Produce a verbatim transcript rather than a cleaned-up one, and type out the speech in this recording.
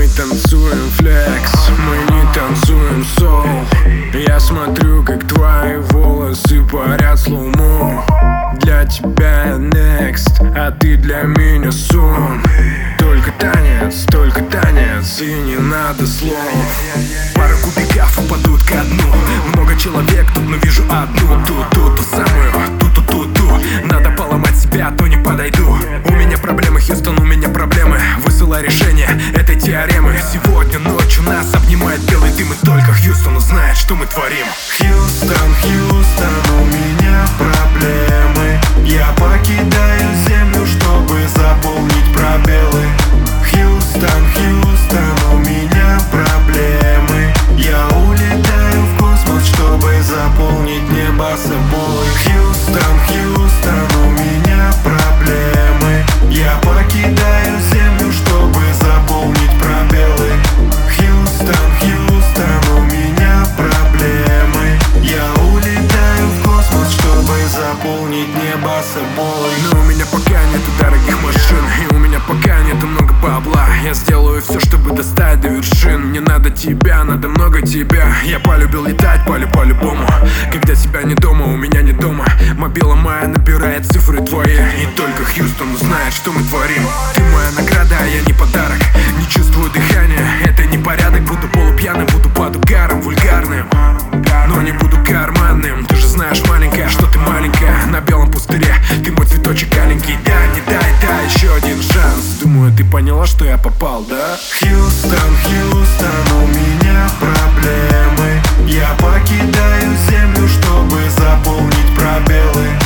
танцуем флекс, мы не танцуем сол. Я смотрю, как твои волосы парят слоумо. Для тебя next, а ты для меня сон. Только танец, только танец, и не надо слов. Пара кубиков упадут ко дну. Много человек тут, но вижу одну. Ту-ту, ту самую, ту-ту-ту-ту. Надо поломать себя, а то не подойду. У меня проблемы, Хьюстон, у меня проблемы. Высылай решение этой теоремы. Сегодня ночью нас обнимает белый дым, и только Хьюстон узнает, что мы творим. Хьюстон, Хьюстон, у меня проблемы. Я покидаю землю, чтобы заполнить пробелы. Хьюстон, Хьюстон, у меня проблемы. Я улетаю в космос, чтобы заполнить небо собой. Хьюстон, Хьюстон, у меня проблемы. Я покидаю землю, чтобы заполнить пробелы. Хьюстон, Хьюстон, у меня проблемы. Я улетаю в космос, чтобы заполнить небо собой. Но у меня пока нету дорогих машин, и у меня пока нету много бабла. Я сделаю все, чтобы достать до вершин. Мне надо тебя, надо много тебя. Я полюбил летать, полю по-любому. Когда тебя не дома, у меня не дома. Мобила моя набирает цифры твои, и только Хьюстон узнает, что мы творим. Ты моя награда, а я не подарок. Не чувствую дыхания, это не порядок. Буду полупьяным, буду под угаром вульгарным, но не буду карманным. Ты же знаешь, маленькая, что ты маленькая. На белом пустыре ты мой цветочек аленький. Дай, не дай, дай еще один шанс. Думаю, ты поняла, что я попал, да? Хьюстон, Хьюстон, у меня проблемы. Я покидаю землю, чтобы заполнить пробелы.